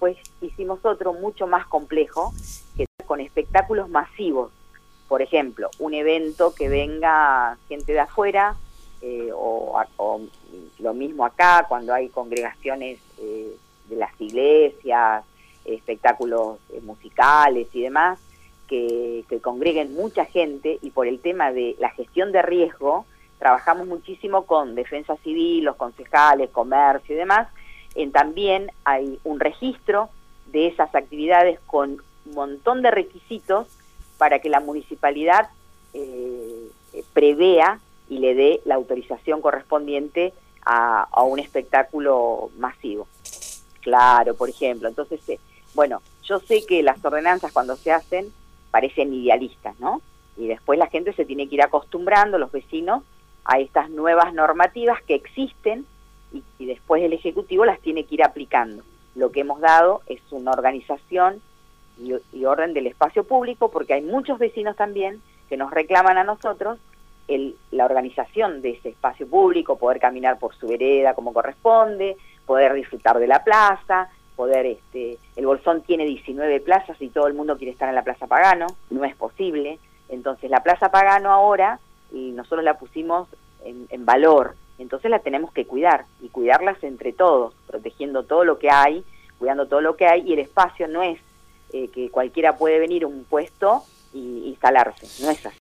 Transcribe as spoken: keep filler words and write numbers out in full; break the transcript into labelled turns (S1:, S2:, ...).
S1: después hicimos otro mucho más complejo, que con espectáculos masivos. Por ejemplo, un evento que venga gente de afuera, eh, o, o lo mismo acá, cuando hay congregaciones eh, de las iglesias, espectáculos eh, musicales y demás, que, que congreguen mucha gente, y por el tema de la gestión de riesgo, trabajamos muchísimo con defensa civil, los concejales, comercio y demás. En, también hay un registro de esas actividades con un montón de requisitos para que la municipalidad eh, prevea y le dé la autorización correspondiente a, a un espectáculo masivo. Claro, por ejemplo. Entonces, eh, bueno, yo sé que las ordenanzas cuando se hacen parecen idealistas, ¿no? Y después la gente se tiene que ir acostumbrando, los vecinos, a estas nuevas normativas que existen, y, y después el Ejecutivo las tiene que ir aplicando. Lo que hemos dado es una organización y, y orden del espacio público, porque hay muchos vecinos también que nos reclaman a nosotros el, la organización de ese espacio público, poder caminar por su vereda como corresponde, poder disfrutar de la plaza, poder, este, el Bolsón tiene diecinueve plazas y todo el mundo quiere estar en la Plaza Pagano, no es posible. Entonces la Plaza Pagano ahora, y nosotros la pusimos en, en valor, entonces la tenemos que cuidar, y cuidarlas entre todos, protegiendo todo lo que hay, cuidando todo lo que hay, y el espacio no es eh, que cualquiera puede venir a un puesto y instalarse, no es así.